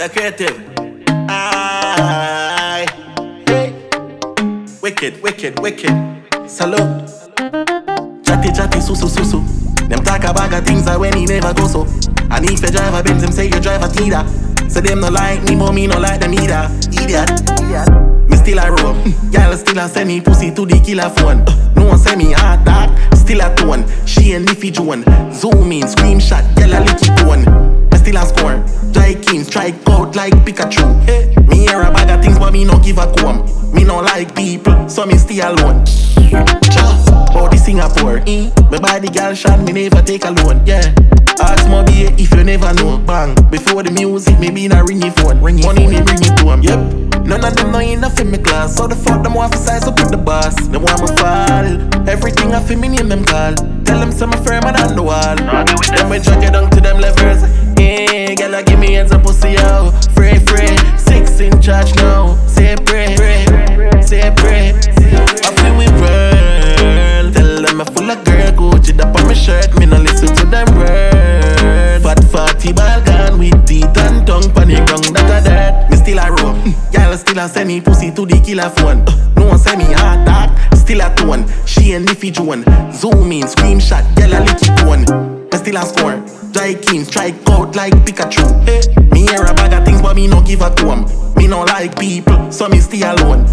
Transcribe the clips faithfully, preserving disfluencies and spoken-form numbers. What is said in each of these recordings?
the creative. Aye. Hey. Wicked, wicked, wicked. Salute. Chatty, chatty, su, su, su, su. Them talk about the things that when he never go so. And if you drive a Benz, them say you drive a Tida. So them no like me, but me no like them either. Idiot. Idiot. Me still a roam. Y'all still a send me pussy to the killer phone. No one say me hard that. Still a tone. She and Niffy Joan. Zoom in, scream shot, yellow licky tone. Me still a score. Try kings, strike out like Pikachu. Hey. Me hear a bag of things, but me no give a comb. Me no like people, so me stay alone. About the Singapore, eh? My body girl shot, me never take a loan, yeah. Ask Moby if you never know, bang. Before the music, maybe not ring your phone. Ring your money, me ring it to 'em, yep. None of them know enough in my class, so the fuck them want to size up with the boss. Them want me fall, everything I feel me name them call. Tell them some firmer than the wall. Them we drag you down to them levels. Hey, girl, give me hands up, pussy, yo. Free, free, six in charge now. Say pray, pray, say pray. I feel we burn. Tell them I'm full of girl, Gucci up on my shirt. Me no listen to them words. Fat fatty ball gone with teeth and tongue. Panic wrong that a dirt. Me still a roam. Y'all still a send me pussy to the killer phone. No one send me hard that. Still a tone. She and Niffy Joan. Zoom in, scream shot, yellow licky tone. Me still a score. Try kings, strike out like Pikachu. Hey. Me hear a bag of things, but me no give a damn. Me no like people, so me stay alone.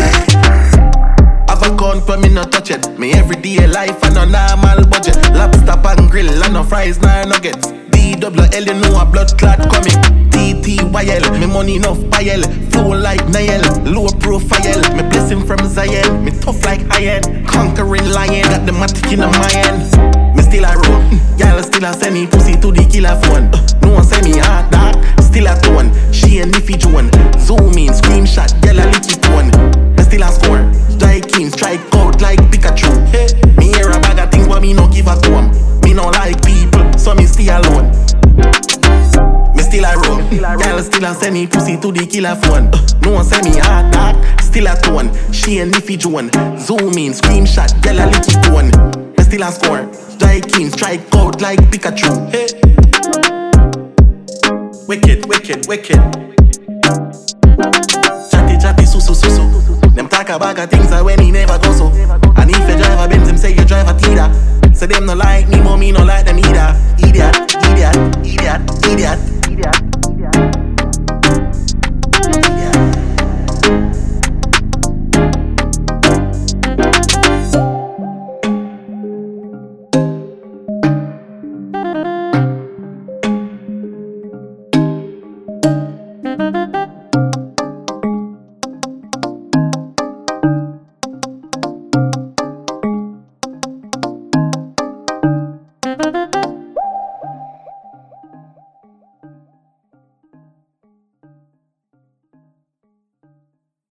Have a gun, but me no touch it. Me everyday life and no normal budget. Lobster pan grill and no fries, no nuggets. D W L, you know a blood clot coming. T T Y L, me money enough pile. Flow like Nile, low profile. Me blessing from Zion, me tough like iron. Conquering lion, got the matic in my hand. Me still a roam, y'all still a send me pussy to the killer phone. No one send me hard that, still a tone. She and Niffy Joan, zoom in, scream shot, yellow licky tone. Me still a score, strike kings, strike out like Pikachu. Hey. Me hear a bag of things, but me no give a damn. Me no like people, so me stay alone. Me still a roam, y'all still a send me pussy to the killer phone. No one send me hard that, still a tone. She and Niffy Joan, zoom in, scream shot, yellow licky tone. Me still a score, strike kings, strike out like Pikachu. Hey. Wicked, wicked, wicked. Chatty, chatty, su, su, su, su. Them talk about the things that when he never go so. And if you drive a Benz, them say you drive a Tida. So them no like me, but me no like them either. Idiot, idiot, idiot, idiot.